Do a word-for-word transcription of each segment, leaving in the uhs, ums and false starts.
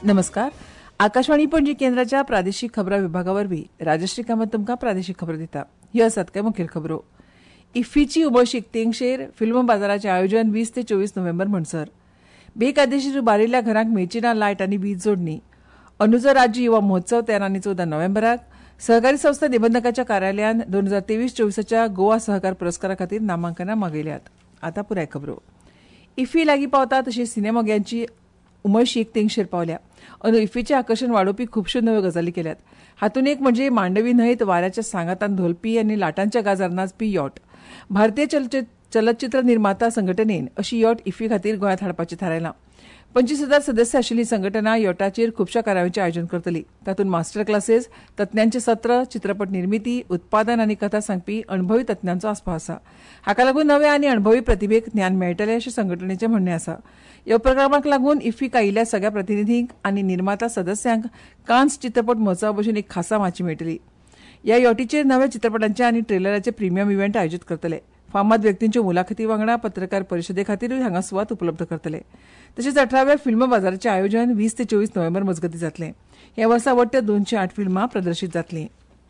नमस्कार. आकाशवाणी पणजी केंद्राच्या प्रादेशीक खबरां विभागावरवीं राजश्री कामत तुमकां प्रादेशीक खबरो दिता. ह्यो आसात काय मुखेल खबरो. इफ्फीची उबळशीक तेंगशेर फिल्म बाजाराचें आयोजन वीस ते चोवीस नोव्हेंबर म्हणसर. बेकायदेशीर बारिल्ल्या घरांक मेचिना लायट आनी वीज जोडणी. अंदूचो राज्य युवा महोत्सव तेरा आनी चवदा नोव्हेंबराक. सहकारी संस्था निबंधकाच्या कार्यालयान दोन हजार तेवीस चोवीसच्या गोवा सहकार पुरस्कारा खातीर नामांकनां मागयल्यात. आतां पुराय खबरो. इफ्फी लागीं पावता तशेंच सिनेमोग्यांची उमळशीक तेंगशेर पावल्या. अंदू इफ्फीचें आकर्शण वाडोवपी खुबश्यो नव्यो गजाली केल्यात. हातूंत एक म्हणजे मांडवी न्हंयत वाऱ्याच्या सांगातान धोलपी आनी लाटांच्या गाजार नाचपी यॉट. भारतीय चलचित्र निर्माता संघटनेन अशी यॉट इफ्फी खातीर गोंयांत हाडपाचें थारायलां. पंचवीस हजार सदस्य आशिल्ली संघटना यॉटाचेर खुबश्या कार्यावळींचें आयोजन करतली. तातूंत मास्टर क्लासेस, तज्ञांचे सत्र, चित्रपट निर्मिती, उत्पादन आनी कथा सांगपी अणभवी तज्ञांचो आस्पाव आसा. हाका लागून नव्या आनी अणभवी प्रतिभेक ज्ञान मेळटलें अशें संघटनेचें म्हणणें आसा. ह्या उपक्रमाक लागून इफ्फीक आयिल्ल्या सगळ्या प्रतिनिधींक आनी निर्माता सदस्यांक कान्स चित्रपट महोत्सवा भशेन एक खासा माची मेळटली. ह्या यॉटीचेर नव्या चित्रपटांचे आनी ट्रेलराचे प्रिमियम इव्हेंट आयोजीत करतले. फामाद व्यक्तींच्यो मुलाखती वांगडा पत्रकार परिशदे खातीरूय हांगा सुवात उपलब्ध करतले. तशेंच अठराव्या फिल्म बाजाराचें आयोजन वीस ते चोवीस नोव्हेंबर मजगतीं जातलें. ह्या वर्सा वट्ट दोनशे आठ फिल्मां प्रदर्शीत जातलीं.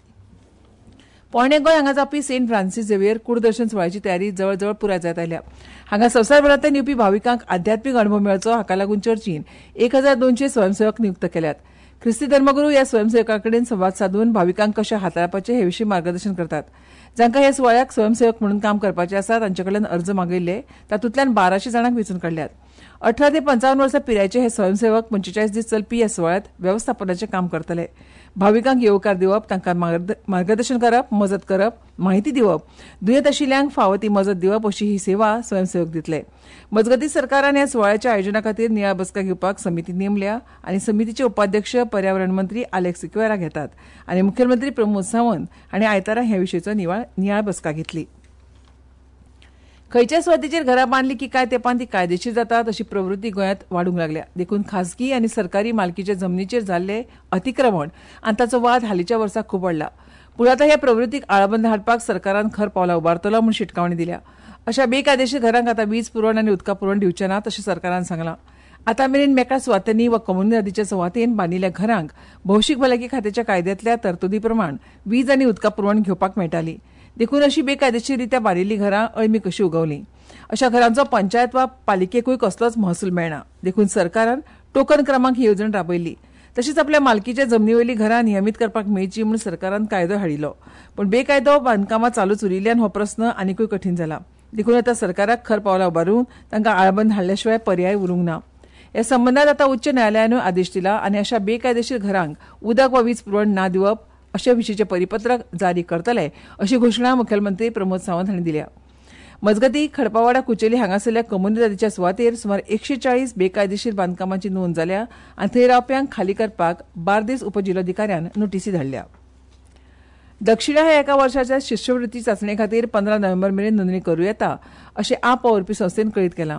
पोरणे गोंय हांगा जावपी सेंट फ्रांसीस झेवियर कूडदर्शन सुवाळ्याची तयारी जवळ जवळ पुराय जायत आयल्या. हांगा संवसारभरांतल्यान येवपी भाविकांक आध्यात्मीक अणभव मेळचो हाका लागून चर्चीन एक हजार दोनशे स्वयंसेवक नियुक्त केल्यात. ख्रिस्ती धर्मगुरू ह्या स्वयंसेवकां कडेन संवाद साधून भाविकांक कशें हाताळपाचें हे विशीं मार्गदर्शन करतात. जांकां ह्या सुवाळ्याक स्वयंसेवक म्हणून काम करपाचें आसा तांचे कडल्यान अर्ज मागयल्ले. तातूंतल्यान बाराशे जाणांक वेंचून काडल्यात. अठरा ते पंचावन्न वर्सां पिरायेचे हे स्वयंसेवक पंचेचाळीस दीस चलपी ह्या सुवाळ्यात वेवस्थापनाचें काम करतले. भाविकांक येवकार दिवप, तांकां मार्गदर्शन करप, मजत करप, माहिती दिवप, दुयेंत आशिल्ल्यांक फावो ती मजत दिवप अशी ही सेवा स्वयंसेवक दितले. मजगतीं सरकारान ह्या सुवाळ्याच्या आयोजना खातीर नियाळ बसका घेवपाक समिती नेमल्या आनी समितीचे उपाध्यक्ष पर्यावरण मंत्री आलेक्स सिक्वेरा घेतात आनी मुखेलमंत्री प्रमोद सावंत हांणी आयतारा हे विशींचो नियाळ बसका घेतली. खंयच्या सुवातेचेर घरां बांदली की कांय तेंपान ती कायदेशीर जातात अशी प्रवृत्ती गोंयांत वाडूंक लागल्या. देखून खासगी आनी सरकारी मालकीच्या जमनीचेर जाल्ले अतिक्रमण आनी ताचो वाद हालींच्या वर्साक खूब वाडला. पूण आतां ह्या प्रवृत्तीक आळाबंद हाडपाक सरकारान खर पावलां उबारतलो म्हूण शिटकावणी दिल्या. अशा बेकायदेशीर घरांक आतां वीज पुरवण आनी उदका पुरवण दिवचें नात अशें सरकारान सांगलां. आतां मेरेन मेकळ्या सुवातांनी वा कम्युनिटी नदीच्या सुवातेन बांदिल्ल्या घरांक भौशीक भलायकी खात्याच्या कायद्यांतल्या तरतुदी प्रमाण वीज आनी उदका पुरवण घेवपाक मेळटाली. देखून अशी बेकायदेशीररित्या बांदिल्लीं घरां अळमी कशी उगवलीं. अशा घरांचो पंचायत वा पालिकेकूय कसलोच महसूल मेळना. देखून सरकारान टोकन क्रमांक ही येवजण राबयल्ली. तशेंच आपल्या मालकीच्या जमनी वयलीं घरां नियमीत करपाक मेळची म्हूण सरकारान कायदो हाडिल्लो. पूण बेकायदो बांदकामां चालूच उरिल्ल्यान हो प्रस्न आनीकूय कठीण जाला. देखून आतां सरकाराक खर पावलां उबारून तांकां आळाबंद हाडल्या शिवाय पर्याय उरूंक ना. ह्या संबंदात आतां उच्च न्यायालयानूय आदेश दिला आनी अशा बेकायदेशीर घरांक उदक वा वीज पुरवण ना दिवप अशे विशींचें परिपत्रक जारी करतले अशी घोशणा मुखेलमंत्री प्रमोद सावंत हांणी दिल्या. मजगतीं खडपावाडा कुचेली हांगासरल्या कम्युनिटी नदीच्या सुवातेर सुमार एकशे चाळीस बेकायदेशीर बांदकामांची नोंद जाल्या आनी थंय रावप्यांक खाली करपाक बार्देस उपजिल्लोधिकाऱ्यान नोटीसी धाडल्या. दक्षिणा ह्या एका वर्साच्या शिश्यवृत्ती चांचणे खातीर पंदरा नोव्हेंबर मेरेन नोंदणी करूं येता अशें आप वावुरपी संस्थेन कळीत केलां.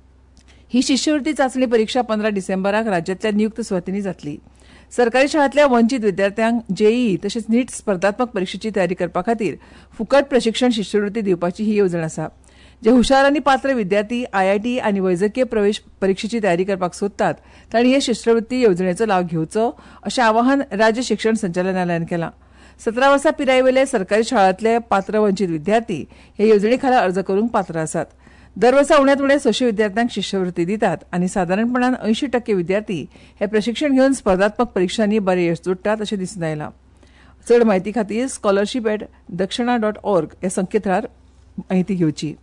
ही शिश्यवृत्ती चांचणी परीक्षा पंदरा डिसेंबराक राज्यांतल्या नियुक्त सुवातींनी जातली. सरकारी शाळांतल्या वंचीत विद्यार्थ्यांक जेईई तशेंच नीट स्पर्धात्मक परीक्षेची तयारी करपा खातीर फुकट प्रशिक्षण शिश्यवृत्ती दिवपाची ही येवजण आसा. जे हुशार आनी पात्र विद्यार्थी आयआयटी आनी वैजकीय प्रवेश परीक्षेची तयारी करपाक सोदतात तांणी हे शिश्यवृत्ती येवजणेचो लाव घेवचो अशें आवाहन राज्य शिक्षण संचालनालयान केलां. सतरा वर्सां पिरायेवयले सरकारी शाळांतले पात्र वंचीत विद्यार्थी हे येवजणे खाला अर्ज करूंक पात्र आसात. दर वर्सा उण्यात उणे सशे विद्यार्थ्यांक शिश्यवृत्ती दितात आनी सादारणपणान ऐंशी टक्के विद्यार्थी हे प्रशिक्षण घेवन स्पर्धात्मक परीक्षांनी बरे यश जोडटात अशें दिसून आयलां. चड म्हायती खातीर scholarship at Dakshana dot org ह्या संकेतथळार म्हायती घेवची.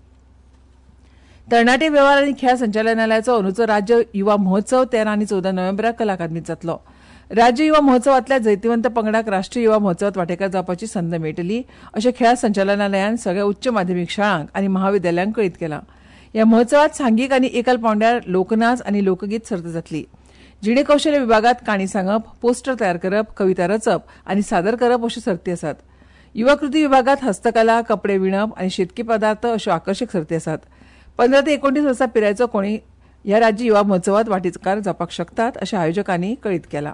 तरणाटे वेव्हार आनी खेळ संचालनालयाचो अंदूचो राज्य युवा महोत्सव तेरा आनी चवदा नोव्हेंबराक कला अकादमीत जातलो. राज्य युवा महोत्सवांतल्या जैतिवंत पंगडाक राष्ट्रीय युवा महोत्सवात वांटेकार जावपाची संद मेळटली अशें खेळ संचालनालयान सगळ्या उच्च माध्यमीक शाळांक आनी महाविद्यालयांक कळीत केलां. ह्या महोत्सवात सांघीक आनी एकल पांवड्यार लोकनाच आनी लोकगीत सर्त जातली. जिणे कौशल्य विभागात काणी सांगप, पोस्टर तयार करप, कविता रचप आनी सादर करप अश्यो सर्ती आसात. युवा कृती विभागात हस्तकला, कपडे विणप आनी शेतकी पदार्थ अश्यो आकर्षक सर्ती आसात. पंदरा ते एकोणतीस वर्सां पिरायेचो कोणी ह्या राज्य युवा महोत्सवात वांटेकार जावपाक शकतात अशें आयोजकांनी कळीत केलां.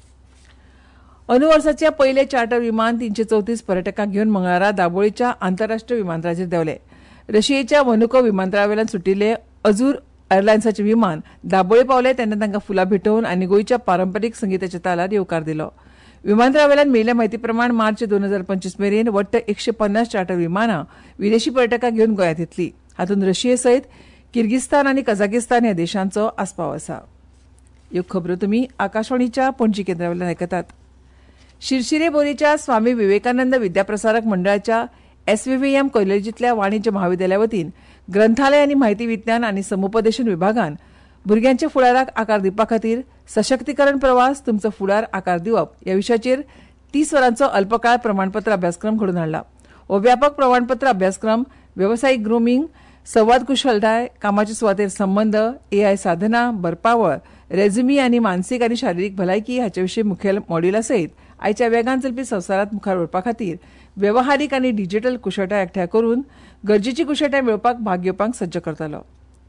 अंदू वर्साचे पयले चार्टर विमान तीनशे चौतीस पर्यटकांक घेवन मंगळारा दाबोळीच्या आंतरराष्ट्रीय विमानतळाचेर देंवले. रशियेच्या वनुको विमानतळावेल्यान सुटिल्ले अजूर एअरलायन्साचे विमान दाबोळे पावले तेन्ना तांकां फुलां भेटोवन आनी गोंयच्या पारंपरीक संगीताच्या तालार येवकार दिलो. विमानतळावेल्यान मेळिल्ल्या म्हायती प्रमाण मार्च दोन हजार पंचवीस मेरेन वट्ट एकशे पन्नास चार्टर विमानां विदेशी पर्यटकांक घेवन गोंयांत येतली. हातूंत रशिये सयत किर्गिस्तान आनी कझाकिस्तान ह्या देशांचो आस्पाव आसा. ह्यो खबरो तुमी आकाशवाणीच्या पणजी केंद्रावेल्यान आयकतात. शिरशिरे बोरीच्या स्वामी विवेकानंद विद्याप्रसारक मंडळाच्या एसव्हीव्हीएम कॉलेजींतल्या वाणिज्य महाविद्यालया वतीन ग्रंथालय आनी म्हायती विज्ञान आनी समुपदेशन विभागान भुरग्यांच्या फुडाराक आकार दिवपा खातीर सशक्तीकरण प्रवास तुमचो फुडार आकार दिवप ह्या विशयाचेर तीस वरांचो अल्पकाळ प्रमाणपत्र अभ्यासक्रम घडोवन हाडला. हो व्यापक प्रमाणपत्र अभ्यासक्रम वेवसायीक ग्रुमींग, संवाद कुशळटाय, कामाचे सुवातेर संबंद, एआय साधना, बरपावळ, रेझ्युमी आनी मानसीक आनी शारिरीक भलायकी हाचे विशीं मुखेल मॉड्यूला सयत आयच्या वेगान चलपी संवसारांत मुखार व्हरपा खातीर वेवहारीक आनी डिजिटल कुशळटाय एकठांय करून गरजेची कुशळटाय मेळोवपाक भाग घेवपाक सज्ज करतलो.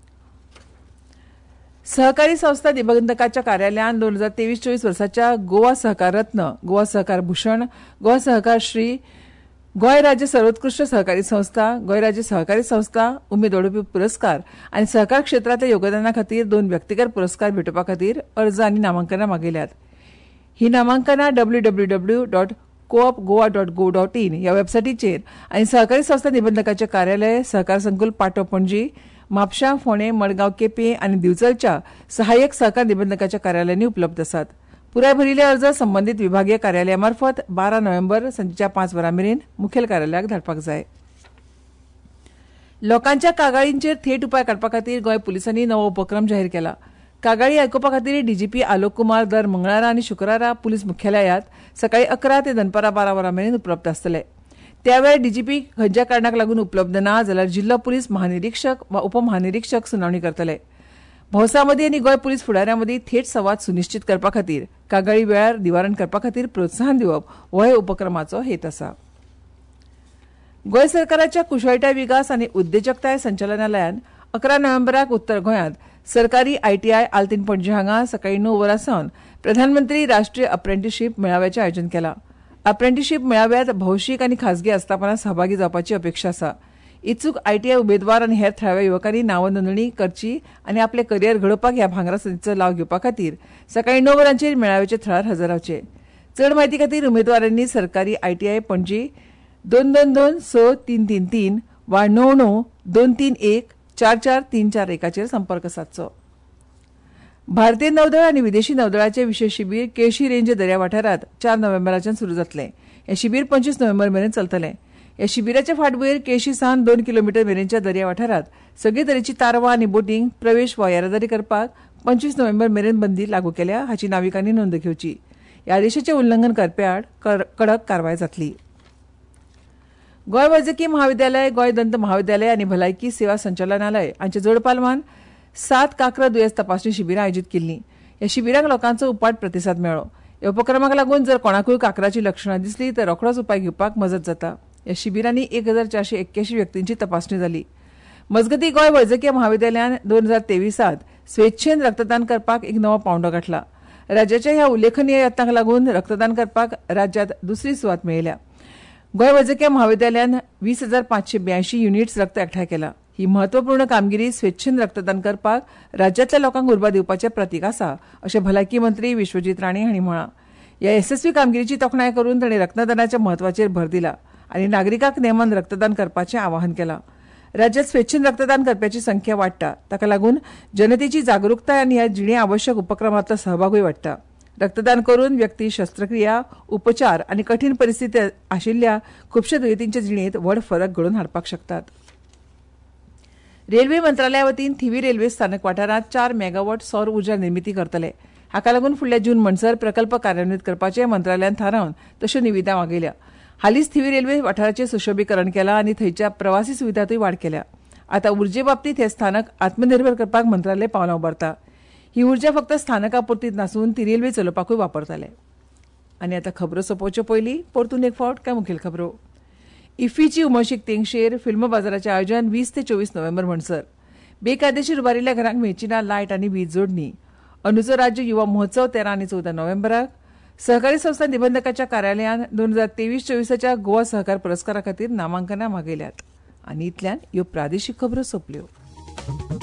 सहकारी संस्था निबंधकाच्या कार्यालयान दोन हजार तेवीस चोवीस वर्साच्या गोवा सहकार रत्न, गोवा सहकार भूषण, गोवा सहकार श्री, गोंय राज्य सर्वोत्कृष्ट सहकारी संस्था, गोंय राज्य सहकारी संस्था उमेद वाडोवपी पुरस्कार आनी सहकार क्षेत्रांतल्या योगदाना खातीर दोन व्यक्तिगत पुरस्कार भेटोवपा खातीर अर्ज आनी नामांकनां मागिल्ल्यात. ही नामांकनां W W W dot coop Goa dot gov dot in ह्या वेबसायटीचेर आनी सहकारी संस्था निबंधकाचे कार्यालय सहकार संकुल पाटो पणजी, म्हापशां, फोंडे, मडगांव, केपें आनी दिवचलच्या सहाय्यक सहकार निबंधकाच्या कार्यालयांनी उपलब्ध आसात. पुराय भरिल्ले अर्ज संबंदीत विभागीय कार्यालया मार्फत बारा नोव्हेंबर सांजेच्या पांच वरां मेरेन मुखेल कार्यालयाक धाडपाक जाय. लोकांच्या कागाळींचेर थेट उपाय काडपा खातीर गोंय पुलिसांनी नवो उपक्रम जाहीर केला. कागाळी आयकुपा खातीर डीजीपी आलोक कुमार दर मंगळारा आनी शुक्रारा पुलीस मुख्यालयांत सकाळी अकरा ते दनपारां बारा वरां मेरेन उपलब्ध आसतले. त्या वेळार डीजीपी खंयच्या कारणाक लागून उपलब्ध ना जाल्यार जिल्लो पुलीस महानिरीक्षक वा उपमहानिरीक्षक सुनावणी करतले. भौसा मदीं आनी गोंय पुलीस फुडाऱ्यां मदीं थेट संवाद सुनिश्चित करपा खातीर कागाळी वेळार निवारण करपा खातीर प्रोत्साहन दिवप हो ह्या उपक्रमाचो हेत आसा. गोंय सरकाराच्या कुशळटाय विकास आनी उद्देजकताय संचालनालयान अकरा नोव्हेंबराक उत्तर गोंयांत सरकारी आयटीआय आल्तीन पणजी हांगा सकाळी णव वरां सावन प्रधानमंत्री राष्ट्रीय अप्रेंटिसशीप मेळाव्याचें आयोजन केलां. अप्रेंटिसशीप मेळाव्यांत भौशीक आनी खाजगी आस्थापनां सहभागी जावपाची अपेक्षा आसा. इत्सूक आयटीआय उमेदवार आनी हेर थळाव्या युवकांनी नांव नोंदणी करची आनी आपले करियर घडोवपाक ह्या भांगरा संदीचो लाव घेवपा खातीर सकाळी णव वरांचेर मेळाव्याच्या थळार हजर रावचे. चड म्हायती खातीर उमेदवारांनी सरकारी आयटीआय पणजी दोन दोन दोन स तीन तीन तीन वा णव णव दोन तीन एक चार चार तीन चार एकाचेर संपर्क सादचो. भारतीय नौदळ आनी विदेशी नौदळाचे विशेष शिबीर केळशी रेंज दर्या वाठारांत चार नोव्हेंबराच्यान सुरू जातलें. हे शिबीर पंचवीस नोव्हेंबर मेरेन चलतलें. ह्या शिबिराच्या फाटभुंयेर केळशी सावन दोन किलोमीटर मेरेनच्या दर्या वाठारांत सगळे तरेची तारवां आनी बोटींक प्रवेश वा येरादारी करपाक पंचवीस नोव्हेंबर मेरेन बंदी लागू केल्या हाची नाविकांनी नोंद घेवची. ह्या आदेशाचें उल्लंघन करप्या आड कडक कारवाय जातली. गोंय वैजकी महाविद्यालय, गोंय दंत महाविद्यालय आनी भलायकी सेवा संचालनालय हांच्या जोड पालवान सात कांक्र दुयेंस तपासणी शिबिरां आयोजीत केल्लीं. ह्या शिबिरांक लोकांचो उपाट प्रतिसाद मेळ्ळो. ह्या उपक्रमाक लागून जर कोणाकूय कांक्राची लक्षणां दिसलीं तर रोखडोच उपाय घेवपाक मजत जाता. ह्या शिबिरांनी एक हजार चारशे एक्क्यायंशी व्यक्तींची तपासणी जाली. मजगती गोंय वैजकीय महाविद्यालयान दोन हजार तेविसांत स्वेच्छेन रक्तदान करपाक एक नवो पावंडो गाठला. राज्याच्या ह्या उल्लेखनीय यत्नाक लागून रक्तदान करपाक राज्यांत दुसरी सुवात मेळयल्या. गोंय वैजकीय महाविद्यालयान वीस हजार पांचशे ब्यांयशी युनिट्स रक्त एकठांय केला. ही महत्वपूर्ण कामगिरी स्वेच्छेन रक्तदान करपाक राज्यांतल्या लोकांक उर्बा दिवपाचें प्रतीक आसा अशें भलायकी मंत्री विश्वजीत राणे हांणी म्हळां. ह्या येसस्वी कामगिरीची तोखणाय करून तांणी रक्तदानाच्या म्हत्वाचेर भर दिला आनी नागरिकांक नेमान रक्तदान करपाचें आवाहन केलां. राज्यांत स्वेच्छेन रक्तदान करप्याची संख्या वाडटा. ताका लागून जनतेची जागरूकताय आनी ह्या जिणे आवश्यक उपक्रमांतलो सहभागूय वाडटा. रक्तदान करून व्यक्ती शस्त्रक्रिया, उपचार आनी कठीण परिस्थिती आशिल्ल्या खुबश्या दुयेंतींच्या जिणेंत व्हड फरक घडोवन हाडपाक शकतात. रेल्वे मंत्रालया वतीन थिवी रेल्वे स्थानक वाठारांत चार मेगावॉट सौर उर्जा निर्मिती करतले. हाका लागून फुडल्या जून म्हणसर प्रकल्प कार्यान्वीत करपाचें मंत्रालयान थारावन तश्यो निविदा मागयल्या. हालींच थिवी रेल्वे वाठाराचें सुशोभीकरण केलां आनी थंयच्या प्रवासी सुविधांतूय वाड केल्या. आतां उर्जे बाबतींत हें स्थानक आत्मनिर्भर करपाक मंत्रालय पावलां उबारता. ही उर्जा फक्त स्थानका पुरतीच नासून ती रेल्वे चलोवपाकूय वापरतले. आनी आतां खबरो सोंपोवचे पयलीं परतून एक फावट काय मुखेल खबरो. इफ्फीची उमळशीक तेंगशेर फिल्म बाजाराचें आयोजन वीस ते चोवीस नोव्हेंबर म्हणसर. बेकायदेशीर उबारिल्ल्या घरांक मेळची ना लायट आनी वीज जोडणी. अंदूचो राज्य युवा महोत्सव तेरा आनी चवदा नोव्हेंबराक. सहकारी संस्था निबंधकाच्या कार्यालयान दोन हजार तेवीस चोवीसाच्या गोवा सहकार पुरस्कारा खातीर नामांकनां मागयल्यात. आनी इतल्यान ह्यो प्रादेशीक खबरो सोंपल्यो.